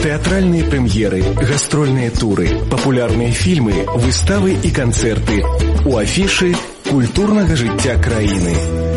Тэатральныя прэм'еры, гастрольныя туры, папулярныя фільмы, выставы і канцэрты. У афішы культурнага жыцця краіны.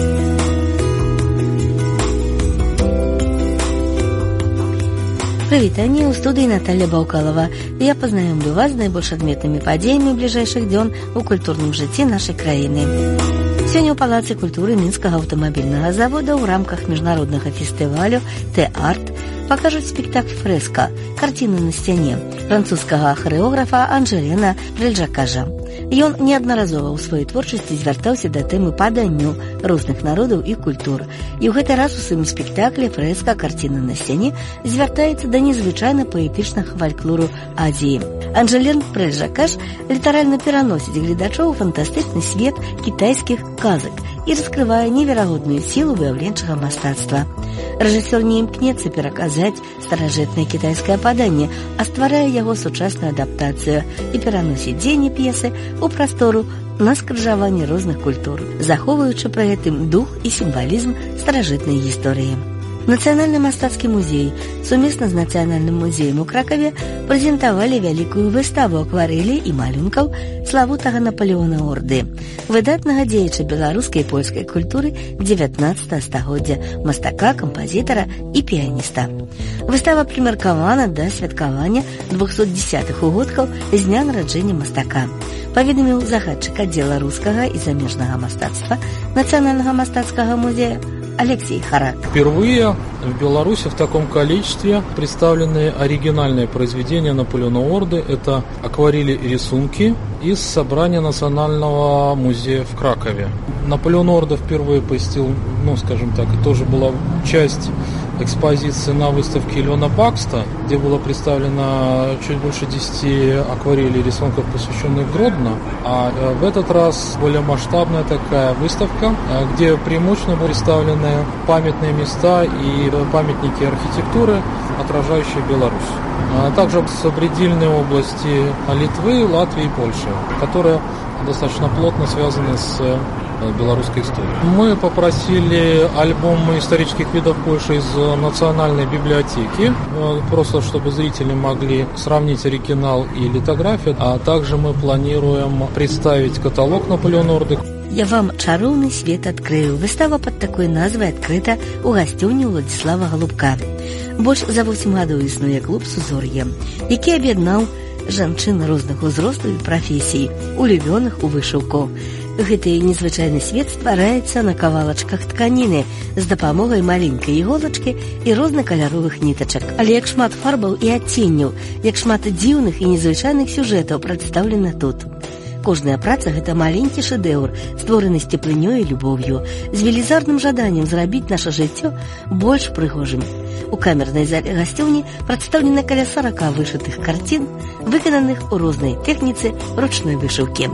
Прывітанне, ў студыі Наталья Баўкалова. Я пазнаёмлю вас з найбольш адметнымі падзеямі бліжэйшых дзён у культурным жыцці нашай краіны. Сёння ў Палацы культуры Мінскага аўтамабільнага завода ў рамках міжнароднага фестывалю «Тэ-арт» пакажуць спектакль «Фрэска» «Карціны на сцяне» французскага харэографа Анжэлена Прэльжакажа. Ён неаднаразова ў сваёй творчасці звяртаўся да тэмы паданню розных народаў і культур. І ў гэты раз у сваім спектаклі «Фрэска. Карціна на сцяне» звяртаецца да незвычайна паэтычнага фальклору Азіі. Анжэлен Прэльжакаж літаральна пераносіць гледачоў у фантастычны свет кітайскіх казак і раскрывае неверагодную сілу выяўленчага мастацтва. Рэжысёр не імкнецца пераказаць старажытнае кітайскае паданне, а стварае яго сучасную адаптацыю і пераносіць дзеянне п'есы у прастору на скрыжаванні розных культур, захоўваючы пры гэтым дух і сімвалізм старажытнай гісторыі. Нацыянальны мастацкі музей сумесна з Нацыянальным музеем у Кракаве прэзентавалі вялікую выставу акварэлей і малюнкаў славутага Напалеона Орды, выдатнага дзеяча беларускай і польскай культуры 19 стагоддзя, мастака, кампазітара і піяніста. Выстава прымеркавана да святкавання 210-х угодкаў з дня нараджэння мастака. Паведаміў загадчык аддзела рускага і замежнага мастацтва Нацыянальнага мастацкага музея Алексей Харак. Впервые в Беларуси в таком количестве представлены оригинальные произведения Наполеона Орды. Это акварели и рисунки из собрания Национального музея в Кракове. Наполеон Орда впервые посетил, скажем так, и тоже была часть экспозиции на выставке Леона Бакста, где было представлено чуть больше 10 акварелей и рисунков, посвященных Гродно. А в этот раз более масштабная такая выставка, где преимущественно были представлены памятные места и памятники архитектуры, отражающие Беларусь. А также сопредельные области Литвы, Латвии и Польши, которые достаточно плотно связаны с белорусской историей. Мы попросили альбом исторических видов Польши из Национальной библиотеки, просто чтобы зрители могли сравнить оригинал и литографию, а также мы планируем представить каталог Наполеона Орды. Я вам чароўны свет адкрыю. Выстава пад такой назвай адкрыта ў гасцёўні Уладзіслава Галубка. Больш за 8 гадоў існуе клуб «Сузор'е», які аб'яднаў жанчын розных узростаў і прафесій, улюбёных у вышыўку. Гэты незвычайны свет ствараецца на кавалачках тканіны з дапамогай маленькай іголачкі і рознакаляровых нітачак. Але як шмат фарбаў і адценняў, як шмат дзіўных і незвычайных сюжэтаў прадстаўлена тут. Кожная праца – гэта маленькі шэдэўр, створаны з цеплынёй і любоўю, з велізарным жаданнем зрабіць наша жыццё больш прыгожым. У камернай зале гасцёўні прадстаўлена каля 40 вышытых карцін, выкананых у рознай тэхніцы ручной вышыўкі.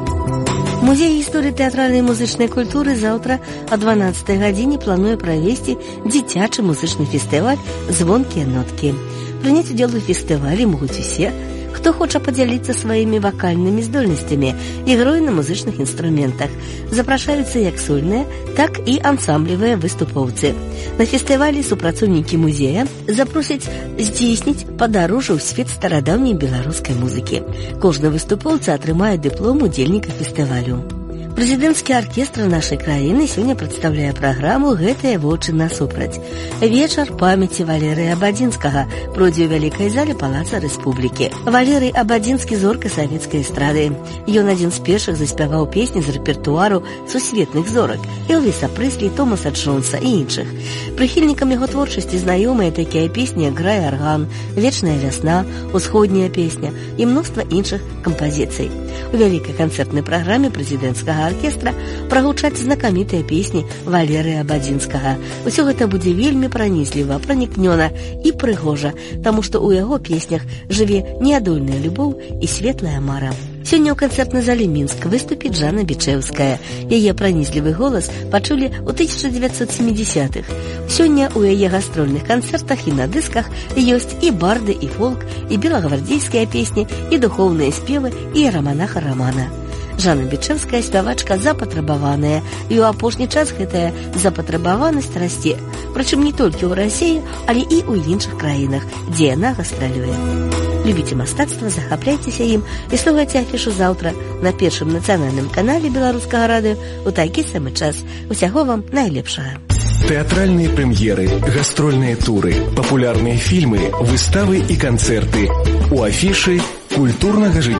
Музей гісторыі тэатральнай і музычнай культуры заўтра о 12 гадзіне плануе правесці дзіцячы музычны фестываль «Звонкія ноткі». Прыняць удзел у фестывалі могуць усе, хто хоча падзяліцца сваімі вакальнымі здольнасцямі, ігрой на музычных інструментах. Запрашаюцца як сольныя, так і ансамблевыя выступоўцы. На фестывалі супрацоўнікі музея запросяць здзейсніць падарожжа ў свет старадаўняй беларускай музыкі. Кожны выступоўца атрымае дыплом удзельніка фестывалю. Прэзідэнцкі аркестр нашай краіны сёння прадстаўляе праграму «Гэтыя вочы насупраць». Вечар памяці Валерыя Абадзінскага пройдзе ў вялікай зале Палаца Рэспублікі. Валерый Абадзінскі – зорка савецкай эстрады. Ён адзін з першых заспяваў песні з рэпертуару сусветных зорак Элвіса Прэслі, Томаса Джонса і іншых. Прыхільнікам яго творчасці знаёмыя такія песні, як «Грай арган», «Вечная вясна», «Усходняя песня» і мноства іншых кампазіцый. У вялікай канцэртнай праграме прэзідэнцкага аркестра прагучаць знакамітыя песні Валерыя Абадзінскага. Усё гэта будзе вельмі пранісліва, пранікнёна і прыгожа, таму што ў яго песнях жыве неадольная любоў і светлая мара. Сёння ў канцэртнай зале Мінск выступіць Жанна Бичэўская. Яе праніслівы голас пачулі ў 1970-х. Сёння ў яе гастрольных канцэртах і на дысках ёсць і барды, і фолк, і белагвардзейскія песні, і духоўныя спевы, і раманаха Рамана. Жанна Бичэўская спявачка запатрабаваная, і ў апошні час гэтая запатрабаванасць расце, прычым не толькі ў Расіі, але і ў іншых краінах, дзе яна гастралюе. Любіце мастацтва, захапляйцеся ім і слухайце афішу заўтра на першым нацыянальным канале Беларускага радыё ў такі самы час. Усяго вам найлепшага. Тэатральныя прэм'еры, гастрольныя туры, папулярныя фільмы, выставы і канцэрты. У афішы культурнага жыцця